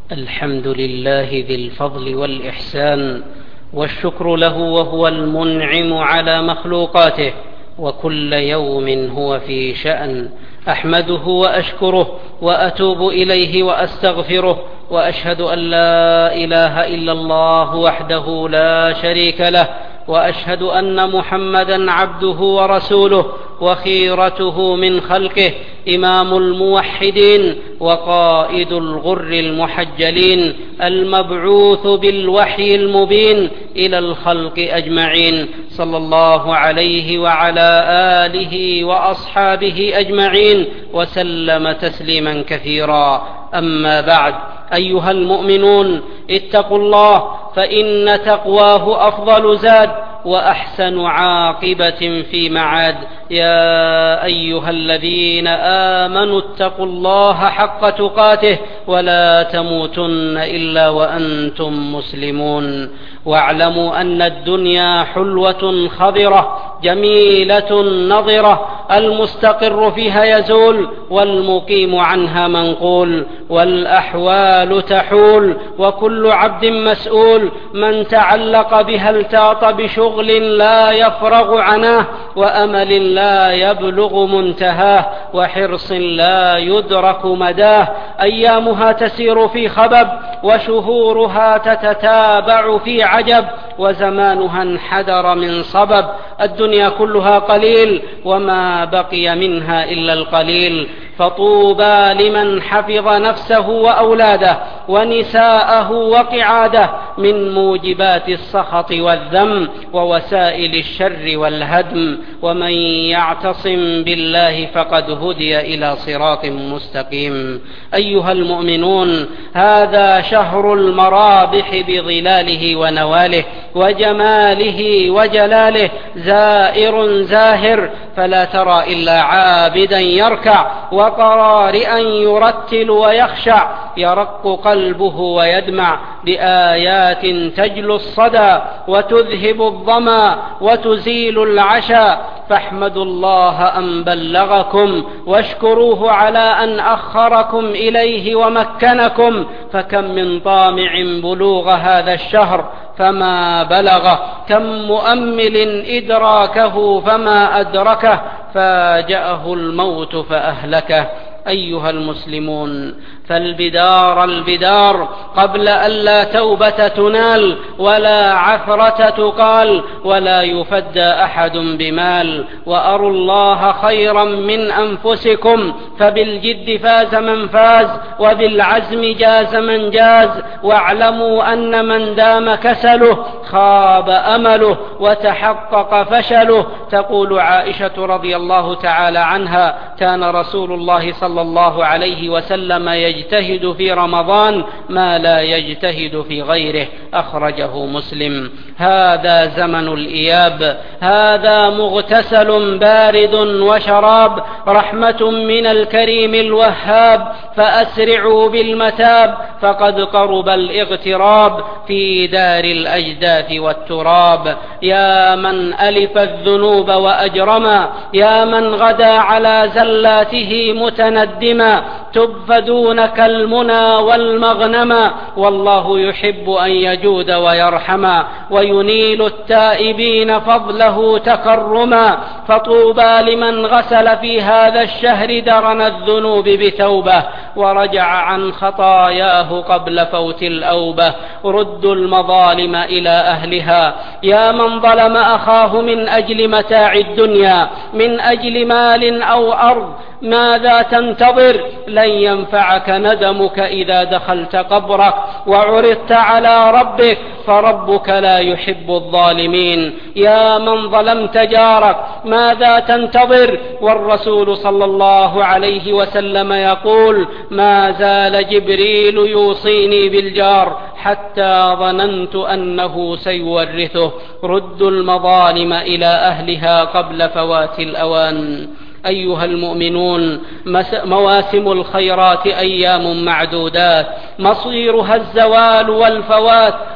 الحمد لله ذي الفضل والإحسان، والشكر له وهو المنعم على مخلوقاته، وكل يوم هو في شأن. أحمده وأشكره وأتوب إليه وأستغفره، وأشهد أن لا إله إلا الله وحده لا شريك له، وأشهد أن محمدا عبده ورسوله وخيرته من خلقه، إمام الموحدين وقائد الغر المحجلين، المبعوث بالوحي المبين إلى الخلق أجمعين، صلى الله عليه وعلى آله وأصحابه أجمعين وسلم تسليما كثيرا. أما بعد، أيها المؤمنون، اتقوا الله، فإن تقواه أفضل زاد وأحسن عاقبة في معاد. يا أيها الذين آمنوا اتقوا الله حق تقاته ولا تموتن إلا وأنتم مسلمون. واعلموا أن الدنيا حلوة خضرة جميلة نضرة، المستقر فيها يزول والمقيم عنها منقول، والأحوال تحول وكل عبد مسؤول. من تعلق بها التاط بشغل لا يفرغ عناه، وأمل لا يبلغ منتهاه، وحرص لا يدرك مداه. أيامها تسير في خبب، وشهورها تتتابع في عجب، وزمانها انحدر من صبب. الدنيا كلها قليل، وما بقي منها إلا القليل. فطوبى لمن حفظ نفسه وأولاده ونساءه وقعاده من موجبات السخط والذم ووسائل الشر والهدم. ومن يعتصم بالله فقد هدي إلى صراط مستقيم. أيها المؤمنون، هذا شهر المرابح بظلاله ونواله وجماله وجلاله، زائر زاهر، فلا ترى إلا عابدا يركع وقارئا يرتل ويخشع، يرق قلبه ويدمع بآيات تجلو الصدى وتذهب الظما وتزيل العشا. فاحمدوا الله أن بلغكم، واشكروه على أن أخركم إليه ومكنكم. فكم من طامع بلوغ هذا الشهر فما بلغه، كم مؤمل إدراكه فما أدركه، فاجأه الموت فأهلكه. أيها المسلمون، فالبدار البدار قبل أن لا توبة تنال ولا عثرة تقال ولا يفدى أحد بمال. وأروا الله خيرا من أنفسكم، فبالجد فاز من فاز، وبالعزم جاز من جاز. واعلموا أن من دام كسله خاب أمله وتحقق فشله. تقول عائشة رضي الله تعالى عنها: كان رسول الله صلى الله عليه وسلم يجتهد في رمضان ما لا يجتهد في غيره. أخرجه مسلم. هذا زمن الإياب، هذا مغتسل بارد وشراب، رحمة من الكريم الوهاب. فأسرعوا بالمتاب، فقد قرب الاغتراب في دار الأجداث والتراب. يا من ألف الذنوب وأجرما، يا من غدا على زلاته متندما، تب فدونك المنى والمغنما. والله يحب أن يجود ويرحما، وينيل التائبين فضله تكرما. فطوبى لمن غسل في هذا الشهر درن الذنوب بتوبة، ورجع عن خطاياه قبل فوت الأوبة. ردوا المظالم إلى أهلها. يا من ظلم أخاه من أجل متاع الدنيا، من أجل مال أو أرض، ماذا تنتظر؟ لن ينفعك ندمك إذا دخلت قبرك وعرضت على ربك، فربك لا يحب الظالمين. يا من ظلمت جارك، ماذا تنتظر؟ والرسول صلى الله عليه وسلم يقول: ما زال جبريل يوصيني بالجار حتى ظننت أنه سيورثه. ردوا المظالم إلى أهلها قبل فوات الأوان. أيها المؤمنون، مواسم الخيرات أيام معدودات، مصيرها الزوال والفوات.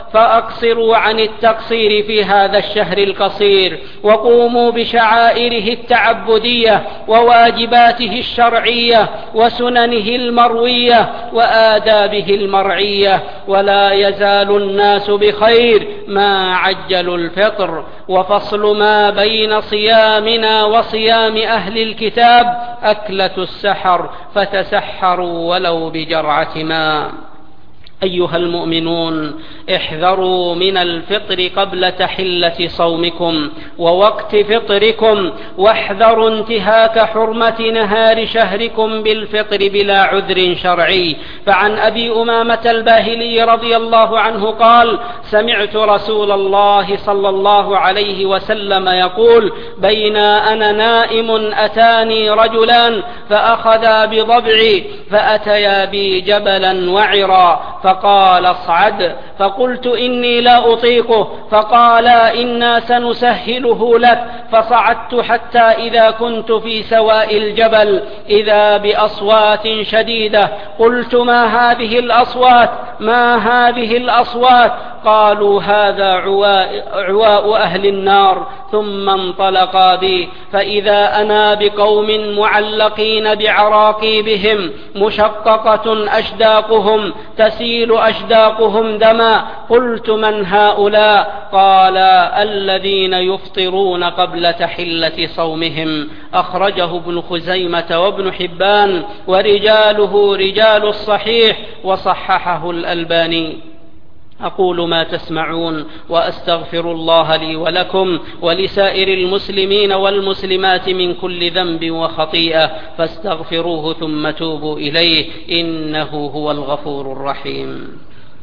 فأقصروا عن التقصير في هذا الشهر القصير، وقوموا بشعائره التعبدية وواجباته الشرعية وسننه المروية وآدابه المرعية، ولا يزال الناس بخير ما عجلوا الفطر. وفصل ما بين صيامنا وصيام أهل الكتاب أكلة السحر، فتسحروا ولو بجرعة ماء. أيها المؤمنون، احذروا من الفطر قبل تحلة صومكم ووقت فطركم، واحذروا انتهاك حرمة نهار شهركم بالفطر بلا عذر شرعي. فعن أبي أمامة الباهلي رضي الله عنه قال: سمعت رسول الله صلى الله عليه وسلم يقول: بين أنا نائم أتاني رجلان فأخذا بضبعي فأتيا بي جبلا وعرا فقال: اصعد. فقلت: إني لا أطيقه. فقالا: إنا سنسهله لك. فصعدت حتى إذا كنت في سواء الجبل إذا بأصوات شديدة. قلت: ما هذه الأصوات؟ ما هذه الأصوات؟ قالوا: هذا عواء أهل النار. ثم انطلقا بي فإذا أنا بقوم معلقين بعراقيبهم مشققة أشداقهم تسيل أشداقهم دما. قلت: من هؤلاء؟ قال: الذين يفطرون قبل تحلة صومهم. أخرجه ابن خزيمة وابن حبان، ورجاله رجال الصحيح، وصححه الألباني. أقول ما تسمعون، وأستغفر الله لي ولكم ولسائر المسلمين والمسلمات من كل ذنب وخطيئة، فاستغفروه ثم توبوا إليه، إنه هو الغفور الرحيم.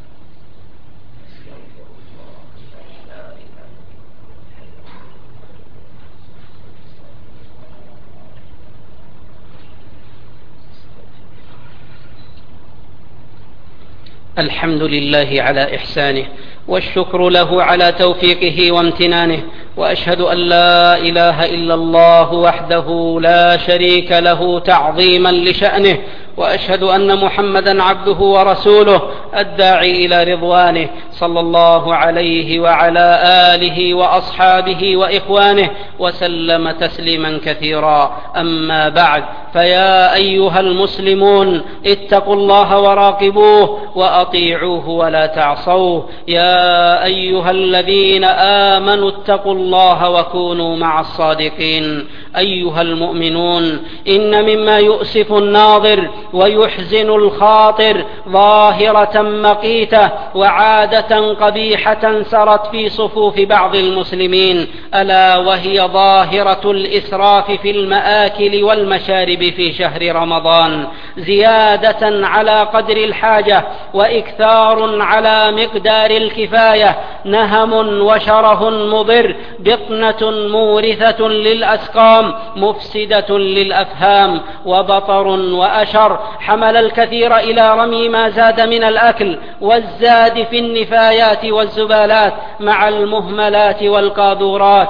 الحمد لله على إحسانه، والشكر له على توفيقه وامتنانه، وأشهد أن لا إله إلا الله وحده لا شريك له تعظيما لشأنه، وأشهد أن محمدا عبده ورسوله الداعي إلى رضوانه، صلى الله عليه وعلى آله وأصحابه وإخوانه وسلم تسليما كثيرا. أما بعد، فيا أيها المسلمون، اتقوا الله وراقبوه وأطيعوه ولا تعصوه. يا أيها الذين آمنوا اتقوا الله وكونوا مع الصادقين. أيها المؤمنون، إن مما يؤسف الناظر ويحزن الخاطر ظاهرة مقيتة وعادة قبيحة سرت في صفوف بعض المسلمين، ألا وهي ظاهرة الإسراف في المآكل والمشارب في شهر رمضان، زيادة على قدر الحاجة وإكثار على مقدار الكفاية، نهم وشره مضر، بطنة مورثة للأسقام، مفسدة للأفهام، وبطر وأشر، حمل الكثير إلى رمي ما زاد من الأكل والزاد في النفايات والزبالات مع المهملات والقاذورات،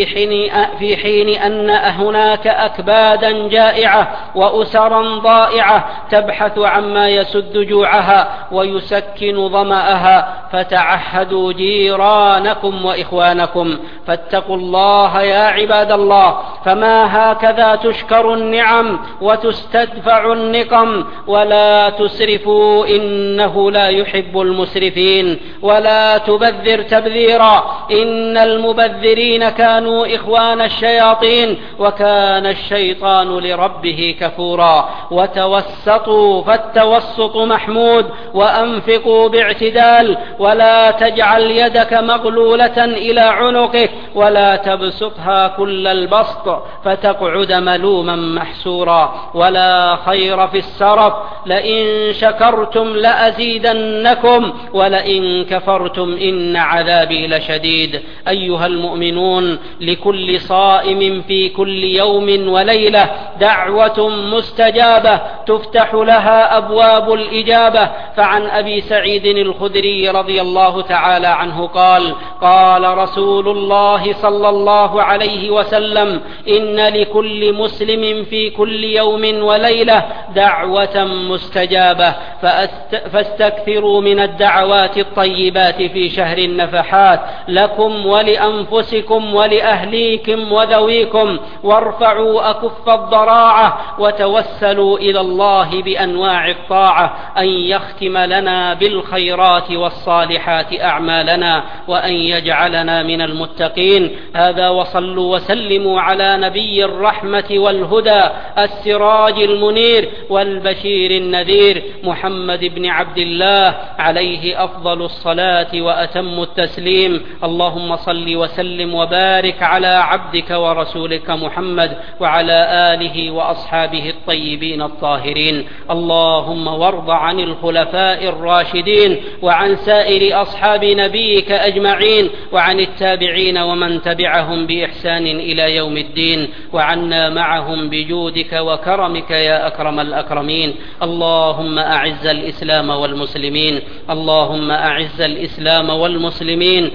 في حين أن هناك أكبادا جائعة وأسرا ضائعة تبحث عما يسد جوعها ويسكن ظمأها. فتعهدوا جيرانكم وإخوانكم، فاتقوا الله يا عباد الله، فما هكذا تشكر النعم وتستدفع النقم. ولا تسرفوا، إنه لا يحب المسرفين، ولا تبذر تبذيرا، إن المبذرين كانوا إخوان الشياطين، وكان الشيطان لربه كفورا. وتوسطوا، فالتوسط محمود، وأنفقوا باعتدال، ولا تجعل يدك مغلولة إلى عنقك، ولا تبسطها كل البسط فتقعد ملوما محسورا. ولا خير في السرف، لئن شكرتم لأزيدنكم، ولئن كفرتم إن عذابي لشديد. أيها المؤمنون، لكل صائم في كل يوم وليلة دعوة مستجابة تفتح لها أبواب الإجابة. فعن أبي سعيد الخدري رضي الله تعالى عنه قال: قال رسول الله صلى الله عليه وسلم: إن لكل مسلم في كل يوم وليلة دعوة مستجابة. فاستكثروا من الدعوات الطيبات في شهر النفحات لكم ولأنفسكم ولأهليكم وذويكم، وارفعوا أكف الضراعة وتوسلوا إلى الله بأنواع الطاعة أن يختم لنا بالخيرات والصالحات أعمالنا وأن يجعلنا من المتقين. هذا وصلوا وسلموا على نبي الرحمة والهدى السراج المنير والبشير النذير محمد بن عبد الله عليه أفضل الصلاة وأتم التسليم. اللهم صل وسلم وبارك على عبدك ورسولك محمد وعلى آله وأصحابه الطيبين الطاهرين. اللهم وارض عن الخلفاء الراشدين وعن سائر أصحاب نبيك أجمعين وعن التابعين ومن تبعهم بإحسان إلى يوم الدين، وعنا معهم بجودك وكرمك يا أكرم الأكرمين. اللهم أعز الإسلام والمسلمين، اللهم أعز الإسلام والمسلمين،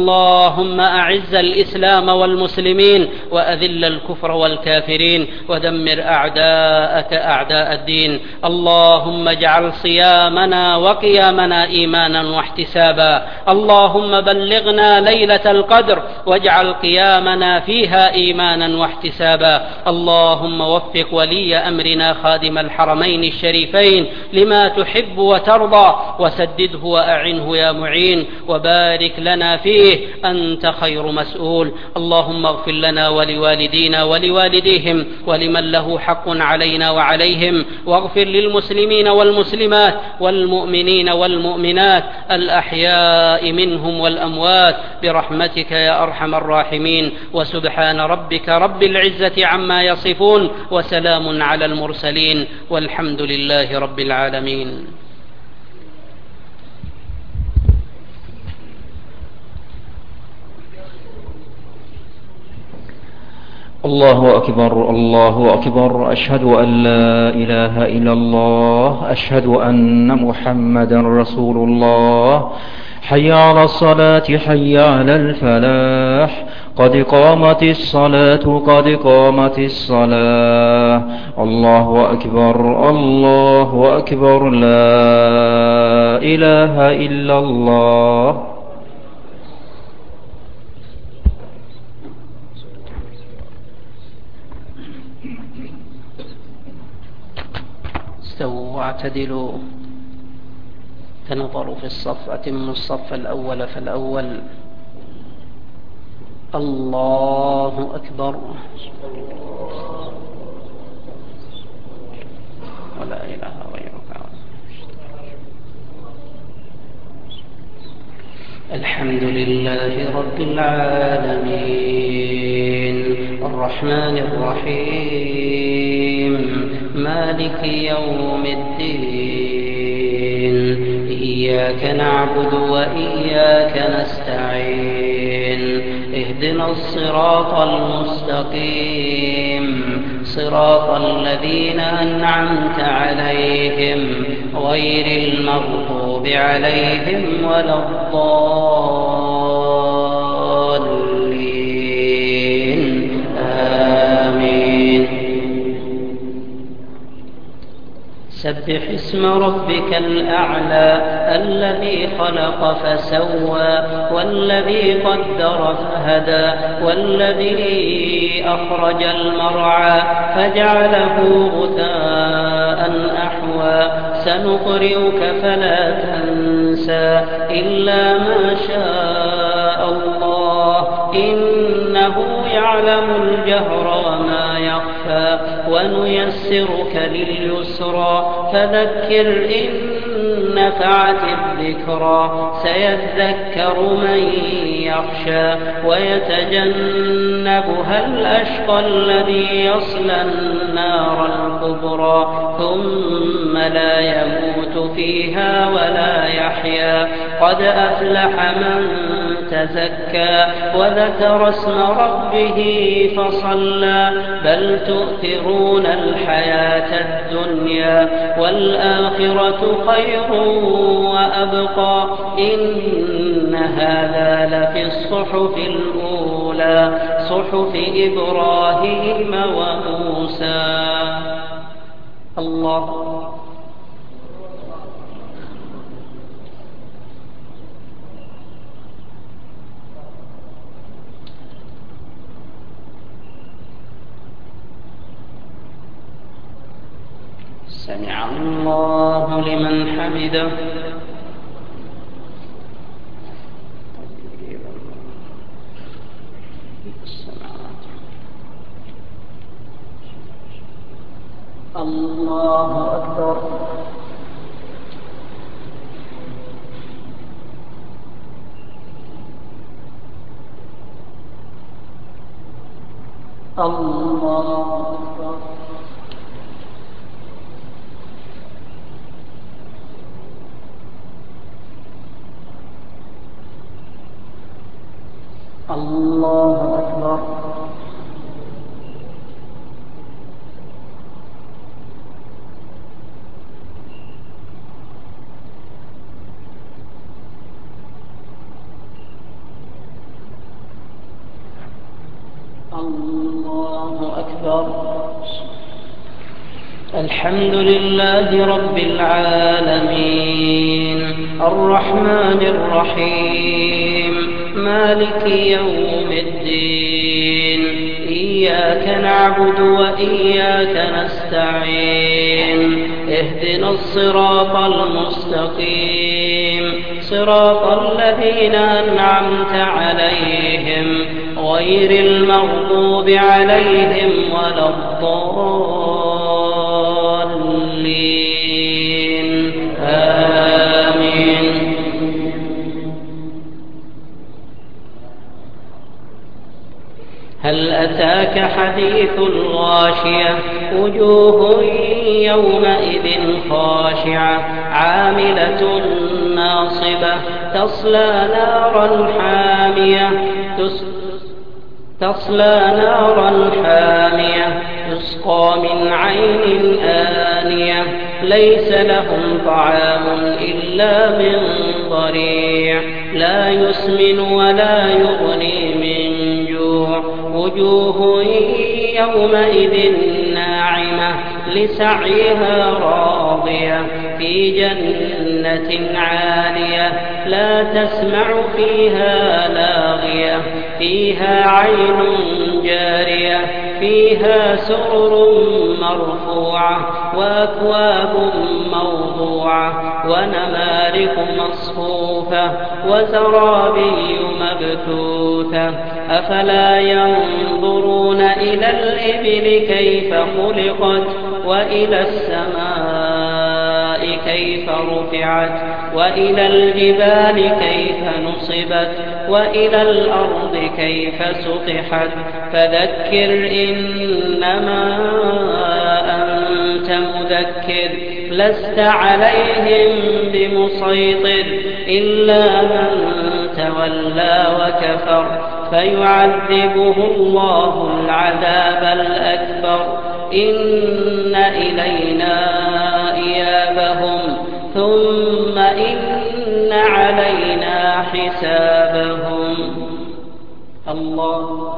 اللهم أعز الإسلام والمسلمين، وأذل الكفر والكافرين، ودمر أعداءك أعداء الدين. اللهم اجعل صيامنا وقيامنا إيمانا واحتسابا. اللهم بلغنا ليلة القدر واجعل قيامنا فيها إيمانا واحتسابا. اللهم وفق ولي أمرنا خادم الحرمين الشريفين لما تحب وترضى، وسدده وأعنه يا معين، وبارك لنا فيه، أنت خير مسؤول. اللهم اغفر لنا ولوالدينا ولوالديهم ولمن له حق علينا وعليهم، واغفر للمسلمين والمسلمات والمؤمنين والمؤمنات الأحياء منهم والأموات برحمتك يا أرحم الراحمين. وسبحان ربك رب العزة عما يصفون، وسلام على المرسلين، والحمد لله رب العالمين. الله أكبر الله أكبر، أشهد أن لا إله إلا الله، أشهد أن محمدا رسول الله. حي على الصلاة حي على الفلاح، قد قامت الصلاة قد قامت الصلاة. الله أكبر الله أكبر، لا إله إلا الله. استووا واعتدلوا، تنظروا في الصف، أتموا الصف الأول فالأول. الله أكبر، ولا إله غيرك. الحمد لله رب العالمين، الرحمن الرحيم، مالك يوم الدين، إياك نعبد وإياك نستعين، اهدنا الصراط المستقيم، صراط الذين أنعمت عليهم غير المغضوب عليهم ولا الضالين، آمين. سبح اسم ربك الأعلى الذي خلق فسوى، والذي قدر فهدى، والذي أخرج المرعى فجعله غثاء أحوى. سنقرئك فلا تنسى إلا ما شاء الله، إنه يعلم الجهر وما يخفى. ونيسرك لليسرى، فذكر إن نفعت الذكرى. سيذكر من يخشى ويتجنبها الأشقى الذي يصلى النار الكبرى، ثم لا يموت فيها ولا يحيا. قد أفلح من تزكى وذكر اسم ربه فصلى، بل تؤثرون الحياة الدنيا والآخرة خير وأبقى. إن هذا لفي الصحف الأولى، صحف إبراهيم وموسى. الله سمع الله لمن حمده. الله أكبر. الله أكبر. الله أكبر. الله أكبر. الحمد لله رب العالمين الرحمن الرحيم مالك يوم الدين إياك نعبد وإياك نستعين اهدنا الصراط المستقيم صراط الذين أنعمت عليهم غير المغضوب عليهم ولا الضالين آمين. هل أتاك حديث الغاشية وجوه يومئذ خاشعة عاملة ناصبة تصلى نارا حامية تسقى من عين آنية ليس لهم طعام إلا من ضريع لا يسمن ولا يغني من جوع وجوه يومئذ ناعمة لسعيها راضية في جنة عالية لا تسمع فيها لاغية فيها عين جارية فيها سرر مرفوعة وأكواب موضوعة ونمارق مصفوفة وزرابي مبثوثة أفلا ينظرون إلى الإبل كيف خلقت وإلى السماء كيف رفعت وإلى الجبال كيف نصبت وإلى الأرض كيف سطحت فذكر إنما أنت مذكر لست عليهم بمسيطر إلا من تولى وكفر فيعذبه الله العذاب الأكبر إن إلينا إيابهم ثم إن علينا حسابهم. الله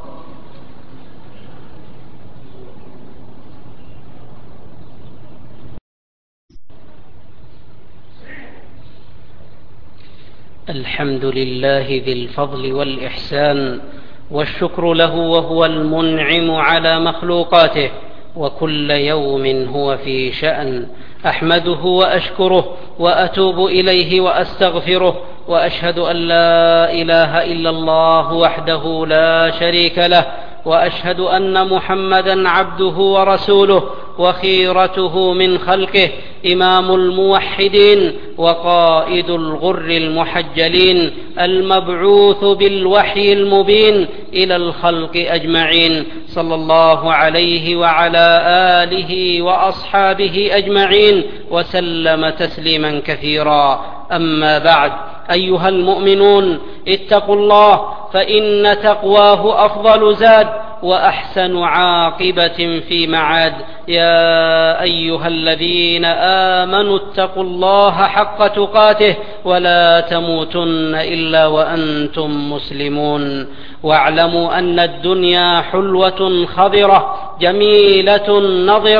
الحمد لله ذي الفضل والإحسان والشكر له وهو المنعم على مخلوقاته وكل يوم هو في شأن أحمده وأشكره وأتوب إليه وأستغفره وأشهد أن لا إله إلا الله وحده لا شريك له وأشهد أن محمدا عبده ورسوله وخيرته من خلقه إمام الموحدين وقائد الغر المحجلين المبعوث بالوحي المبين إلى الخلق أجمعين صلى الله عليه وعلى آله وأصحابه أجمعين وسلم تسليما كثيرا. أما بعد أيها المؤمنون اتقوا الله فإن تقواه أفضل زاد وأحسن عاقبة في معاد. يا أيها الذين آمنوا اتقوا الله حق تقاته ولا تموتن إلا وأنتم مسلمون واعلموا أن الدنيا حلوة خضرة جميلة نضرة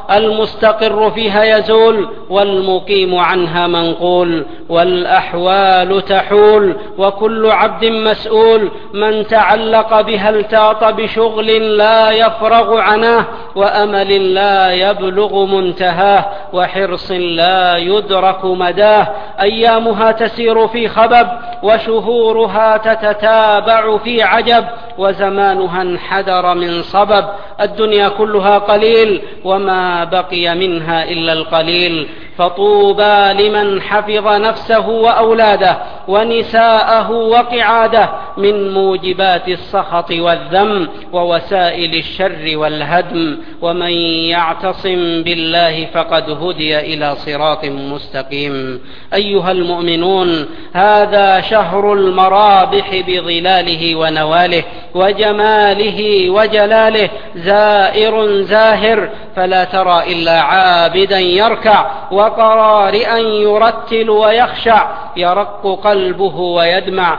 المستقر فيها يزول والمقيم عنها منقول، والأحوال تحول وكل عبد مسؤول. من تعلق بها التاط بشغل لا يفرغ عناه، وأمل لا يبلغ منتهاه، وحرص لا يدرك مداه. أيامها تسير في خبب، وشهورها تتتابع في عجب، وزمانها انحدر من صبب. الدنيا كلها قليل، وما بقي منها إلا القليل. فطوبى لمن حفظ نفسه وأولاده ونساءه وقعاده من موجبات السخط والذم ووسائل الشر والهدم. ومن يعتصم بالله فقد هدي إلى صراط مستقيم. أيها المؤمنون، هذا شهر المرابح بظلاله ونواله وجماله وجلاله، زائر زاهر، فلا ترى إلا عابدا يركع وقارئا يرتل ويخشع، يرق قلبه ويدمع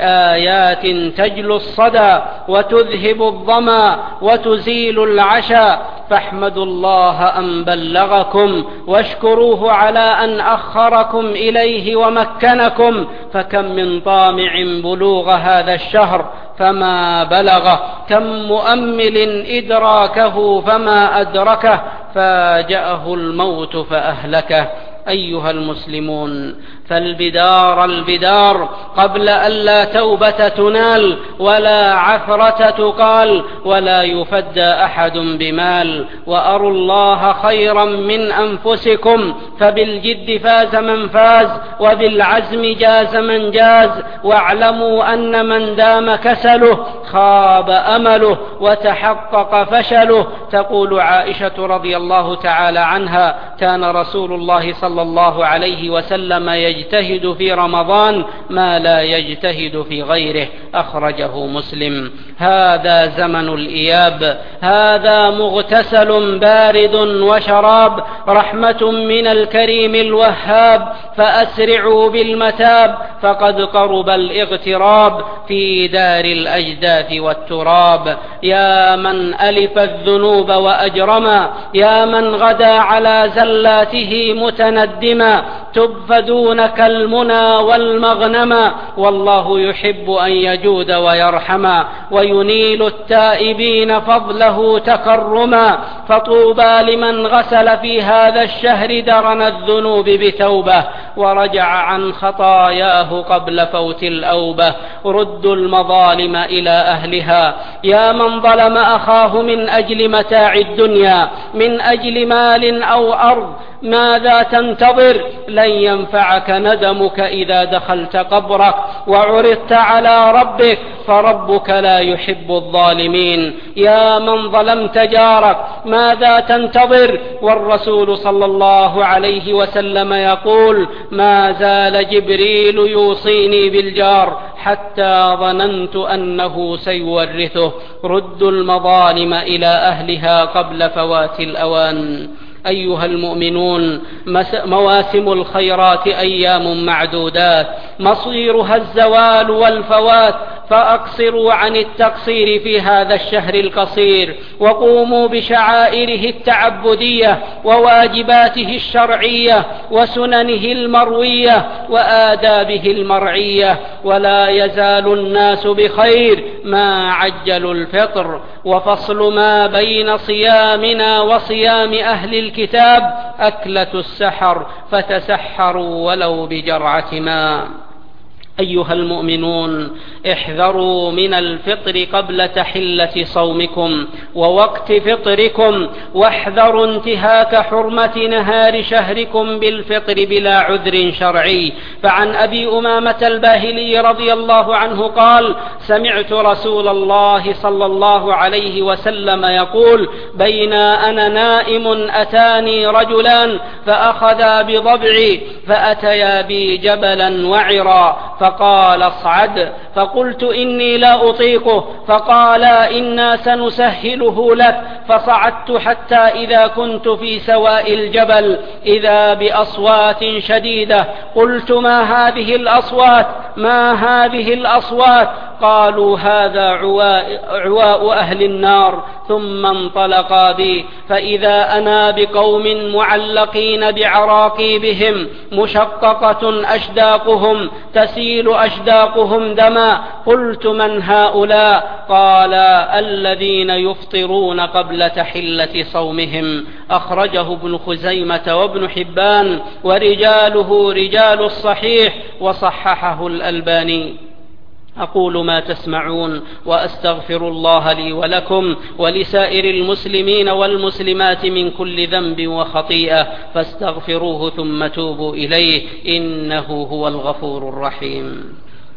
بآيات تجلو الصدى وتذهب الظما وتزيل العشا. فاحمدوا الله أن بلغكم، واشكروه على أن أخركم إليه ومكنكم. فكم من طامع بلوغ هذا الشهر فما بلغه، كم مؤمل إدراكه فما أدركه، فاجأه الموت فأهلكه. أيها المسلمون، فالبدار البدار قبل أن لا توبة تنال ولا عثرة تقال ولا يفدى أحد بمال. وأروا الله خيرا من أنفسكم، فبالجد فاز من فاز، وبالعزم جاز من جاز. واعلموا أن من دام كسله خاب أمله وتحقق فشله. تقول عائشة رضي الله تعالى عنها: كان رسول الله صلى الله عليه وسلم يجتهد في رمضان ما لا يجتهد في غيره. أخرجه مسلم. هذا زمن الإياب، هذا مغتسل بارد وشراب، رحمة من الكريم الوهاب. فأسرعوا بالمتاب، فقد قرب الاغتراب في دار الأجداث والتراب. يا من ألف الذنوب وأجرما، يا من غدا على زلاته متندما، تب فدونك المنى والمغنما. والله يحب أن يجود ويرحما، وينيل التائبين فضله تكرما. فطوبى لمن غسل في هذا الشهر درن الذنوب بتوبة، ورجع عن خطاياه قبل فوت الأوبة. ردوا المظالم إلى أهلها. يا من ظلم أخاه من أجل متاع الدنيا، من أجل مال أو أرض، ماذا تنتظر؟ لن ينفعك ندمك إذا دخلت قبرك وعرضت على ربك، فربك لا يحب الظالمين. يا من ظلمت جارك، ماذا تنتظر؟ والرسول صلى الله عليه وسلم يقول: ما زال جبريل يوصيني بالجار حتى ظننت أنه سيورثه. ردوا المظالم إلى أهلها قبل فوات الأوان. أيها المؤمنون، مواسم الخيرات أيام معدودات، مصيرها الزوال والفوات. فأقصروا عن التقصير في هذا الشهر القصير، وقوموا بشعائره التعبدية وواجباته الشرعية وسننه المروية وآدابه المرعية. ولا يزال الناس بخير ما عجلوا الفطر. وفصل ما بين صيامنا وصيام أهل الكتاب أكلة السحر، فتسحروا ولو بجرعة ماء. أيها المؤمنون، احذروا من الفطر قبل تحلة صومكم ووقت فطركم، واحذروا انتهاك حرمة نهار شهركم بالفطر بلا عذر شرعي. فعن أبي أمامة الباهلي رضي الله عنه قال: سمعت رسول الله صلى الله عليه وسلم يقول: بين أنا نائم أتاني رجلان فأخذا بضبعي فأتيا بي جبلا وعرا، فقال: اصعد. فقلت: إني لا أطيقه. فقالا: إنا سنسهله لك. فصعدت حتى إذا كنت في سواء الجبل إذا بأصوات شديدة. قلت: ما هذه الأصوات؟ ما هذه الأصوات؟ قالوا هذا عواء أهل النار، ثم انطلقا بي، فإذا أنا بقوم معلقين بعراقيبهم مشققة أشداقهم تسيل أشداقهم دما. قلت من هؤلاء؟ قال الذين يفطرون قبل تحلة صومهم. أخرجه ابن خزيمة وابن حبان، ورجاله رجال الصحيح، وصححه الألباني. أقول ما تسمعون، وأستغفر الله لي ولكم ولسائر المسلمين والمسلمات من كل ذنب وخطيئة، فاستغفروه ثم توبوا إليه، إنه هو الغفور الرحيم.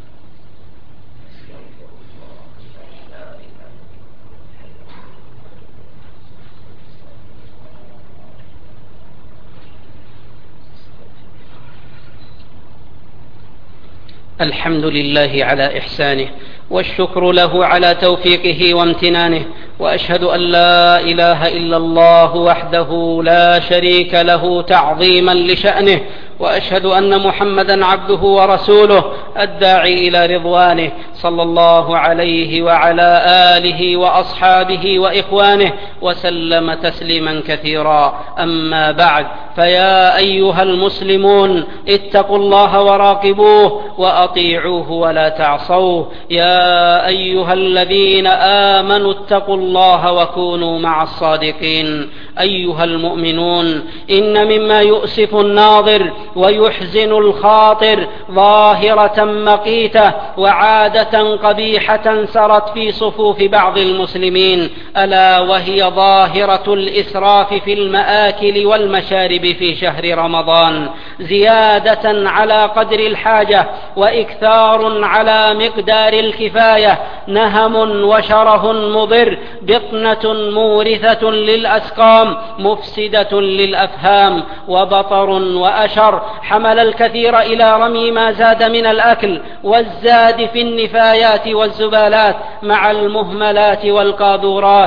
الحمد لله على إحسانه، والشكر له على توفيقه وامتنانه، وأشهد أن لا إله إلا الله وحده لا شريك له تعظيما لشأنه، وأشهد أن محمدا عبده ورسوله الداعي إلى رضوانه، صلى الله عليه وعلى آله وأصحابه وإخوانه وسلم تسليما كثيرا. أما بعد، فيا أيها المسلمون اتقوا الله وراقبوه وأطيعوه ولا تعصوه. يا أيها الذين آمنوا اتقوا الله وكونوا مع الصادقين. أيها المؤمنون، إن مما يؤسف الناظر ويحزن الخاطر ظاهرة مقيتة وعادة قبيحة سرت في صفوف بعض المسلمين، ألا وهي ظاهرة الإسراف في المآكل والمشارب في شهر رمضان، زيادة على قدر الحاجة وإكثار على مقدار الكفاية، نهم وشره مضر، بطنة مورثة للأسقام، مفسدة للأفهام، وبطر وأشر حمل الكثير إلى رمي ما زاد من الأكل والزاد في النفايات والزبالات مع المهملات والقاذورات،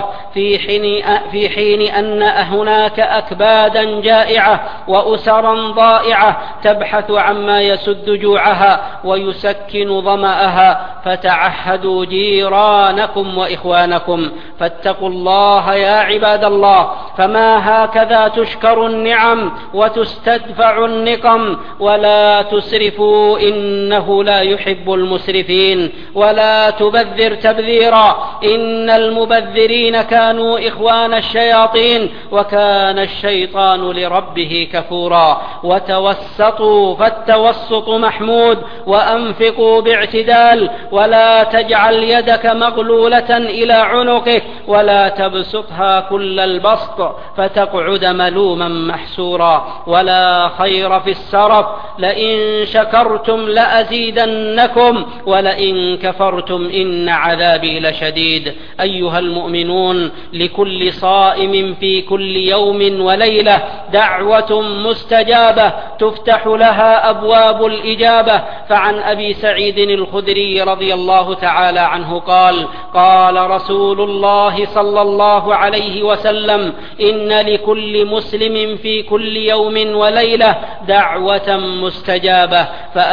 في حين أن هناك أكبادا جائعة وأسرا ضائعة تبحث عما يسد جوعها ويسكن ظمأها. فتعهدوا جيرانكم وإخوانكم، فاتقوا الله يا عباد الله، فما هكذا تشكر النعم وتستدفع النقم. ولا تسرفوا، إنه لا يحب المسرفين. ولا تبذر تبذيرا، إن المبذرين كانوا إخوان الشياطين، وكان الشيطان لربه كفورا. وتوسطوا، فالتوسط محمود، وأنفقوا باعتدال، ولا تجعل يدك مغلولة إلى عنقك، ولا تبسطها كل البسط فتقعد ملوما محسورا. ولا خير في السرف، لئن شكرتم لأزيدنكم، ولئن كفرتم إن عذابي لشديد. أيها المؤمنون، لكل صائم في كل يوم وليلة دعوة مستجابة تفتح لها أبواب الإجابة. فعن أبي سعيد الخدري رضي الله تعالى عنه قال: قال رسول الله صلى الله عليه وسلم: إن لكل مسلم في كل يوم وليلة دعوة مستجابة،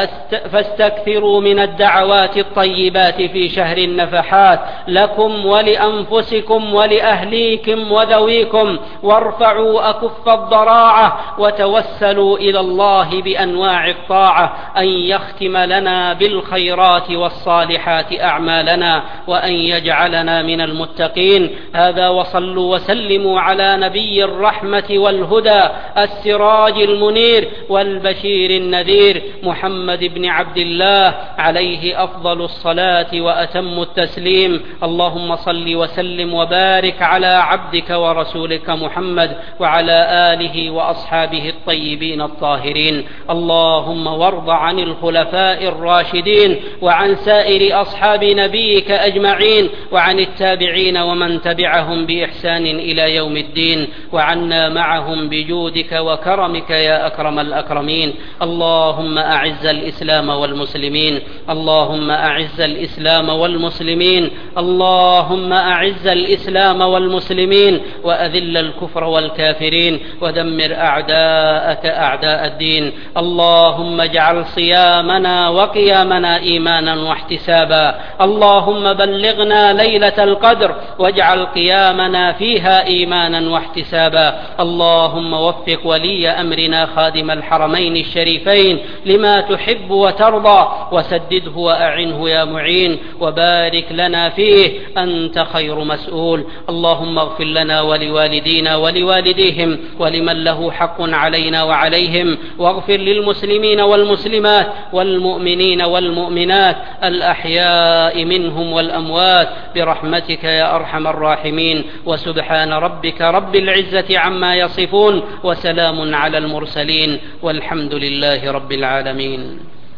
فاستكثروا من الدعوات الطيبات في شهر النفحات لكم ولأنفسكم ولأهليكم وذويكم، وارفعوا أكف الضراعة، وتوسلوا إلى الله بأنواع الطاعة أن يختم لنا بالخيرات والصالحات أعمالنا، وأن يجعلنا من المتقين. هذا، وصلوا وسلموا على نبي الرحمة والهدى، السراج المنير والبشير النذير، محمد بن عبد الله، عليه أفضل الصلاة وأتم التسليم. اللهم صل وسلم وبارك على عبدك ورسولك محمد وعلى آله وأصحابه الطيبين الطاهرين. اللهم وارض عن الخلفاء الراشدين وعن سائر أصحاب نبيك أجمعين، وعن التابعين ومن تبعهم بإحسان إلى يوم الدين، وعنا معهم بجودك وكرمك يا أكرم الأكرمين. اللهم أعز الإسلام والمسلمين، اللهم أعز الإسلام والمسلمين، اللهم أعز الإسلام والمسلمين، وأذل الكفر والكافرين، ودمر أعداءك أعداء الدين. اللهم اجعل صيامنا وقيامنا إيمانا واحتسابا. اللهم بلغنا ليلة القدر واجعل قيامنا فيها إيمانا واحتسابا. اللهم وفق ولي أمرنا خادم الحرمين الشريفين لما تحب وترضى، وسدده وأعنه يا معين، وبارك لنا فيه، أنت خير مسؤول. اللهم اغفر لنا ولوالدينا ولوالديهم ولمن له حق علينا وعليهم، واغفر للمسلمين والمسلمات والمؤمنين والمؤمنات الأحياء منهم والأموات برحمتك يا أرحم الراحمين. وسبحان ربك رب العزة عما يصفون، وسلام على المرسلين، والحمد لله رب العالمين.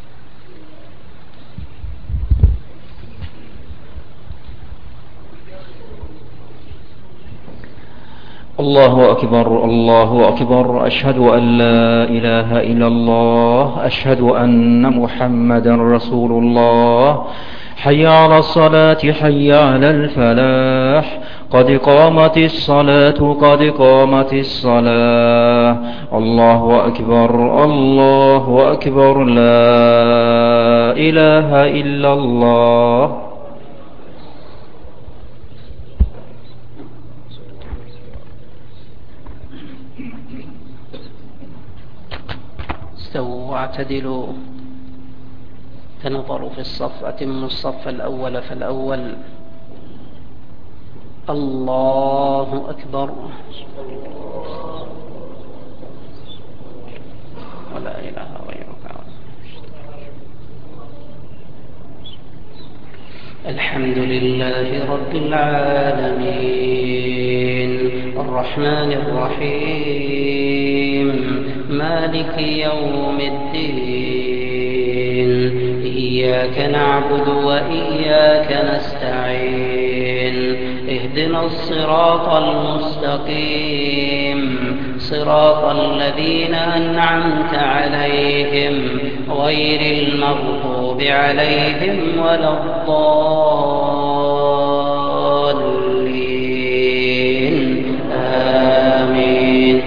الله أكبر الله أكبر، أشهد أن لا إله إلا الله، أشهد أن محمدا رسول الله. حي على الصلاة حي على الفلاح، قد قامت الصلاة قد قامت الصلاة. الله أكبر الله أكبر، لا إله إلا الله. استووا واعتدلوا، تنظروا في الصف، أتموا الصف الأول فالأول. الله أكبر، ولا إله غيرك. الحمد لله رب العالمين، الرحمن الرحيم، مالك يوم الدين، إياك نعبد وإياك نستعين، اهدنا الصراط المستقيم، صراط الذين أنعمت عليهم غير المغضوب عليهم ولا الضالين، آمين.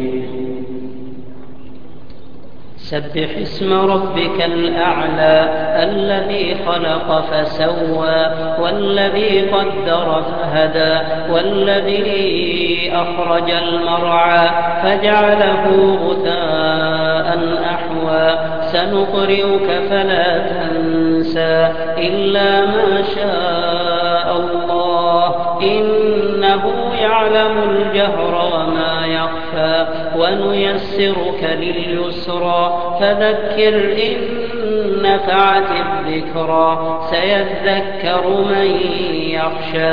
سبح اسم ربك الأعلى الذي خلق فسوى، والذي قدر فهدى، والذي أخرج المرعى فجعله غثاء أحوى. سنقرئك فلا تنسى إلا ما شاء الله، إنه يعلم الجهر وما يخفى. ونيسرك لليسرى، فذكر إن نفعت الذكرى. سيذكر من يخشى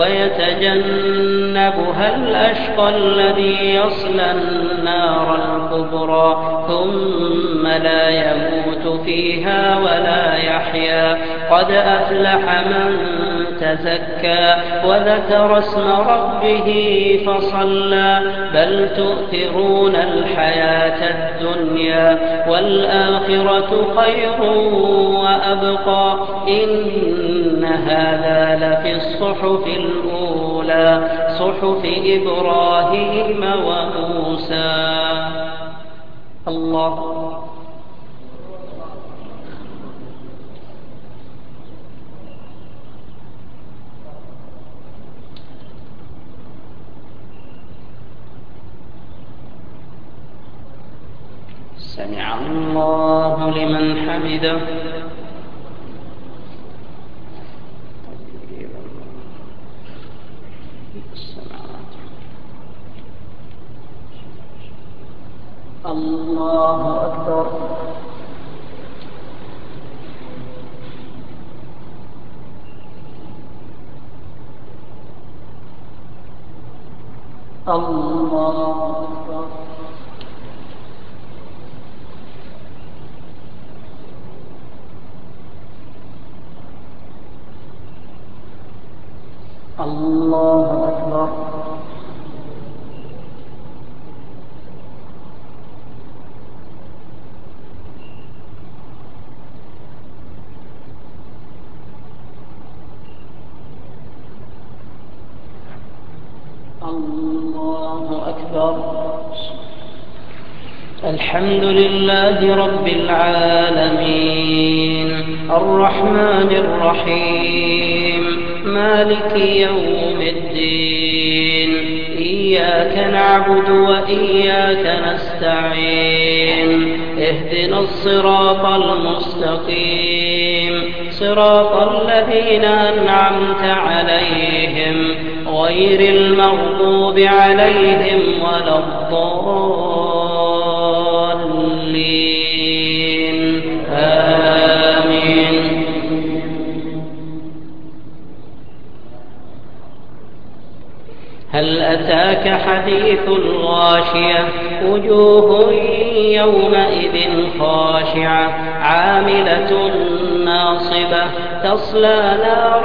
ويتجنبها الأشقى الذي يصلى النار الكبرى، ثم لا يموت فيها ولا يحيا. قد أفلح من تزكى وذكر اسم ربه فصلى، بل تؤثرون الحياة الدنيا والآخرة خير وأبقى. إن هذا لفي الصحف الأولى، صحف إبراهيم وموسى. الله سمع الله لمن حمده. الله أكبر. الله أكبر. الله أكبر. الله أكبر. الحمد لله رب العالمين الرحمن الرحيم مالك يوم الدين إياك نعبد وإياك نستعين اهدنا الصراط المستقيم صراط الذين أنعمت عليهم غير المغضوب عليهم ولا الضالين آمين. هل أتاك حديث الغاشية وجوه يومئذ خاشعة عاملة ناصبة تصلى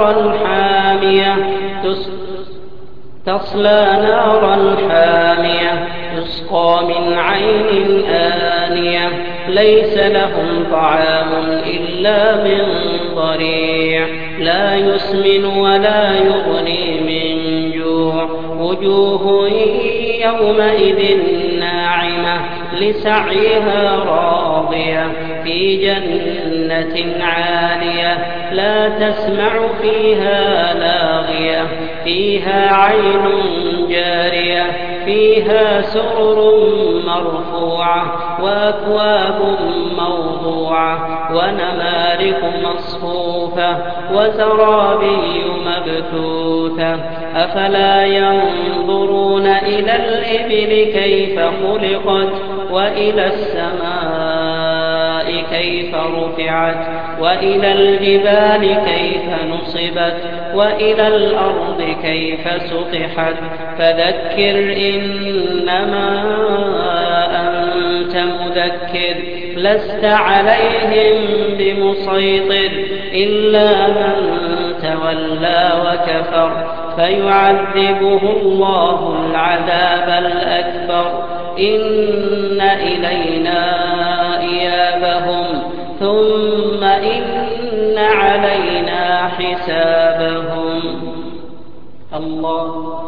نارا حامية يسقى من عين آنية ليس لهم طعام إلا من ضريع لا يسمن ولا يغني من جوع وجوه يومئذ ناعمة لسعيها راضية في جنة عالية لا تسمع فيها لاغية فيها عين جارية فيها سرر مرفوعة وأكواب موضوعة ونمارق مصفوفة وزرابي مبثوثة أفلا ينظرون إلى الإبل كيف خلقت وإلى السماء كيف رفعت وإلى الجبال كيف نصبت وإلى الأرض كيف سطحت فذكر إنما أنت مذكر لست عليهم بمسيطر إلا من تولى وكفر فيعذبه الله العذاب الأكبر إن إلينا إيابهم ثم إن علينا حسابهم. الله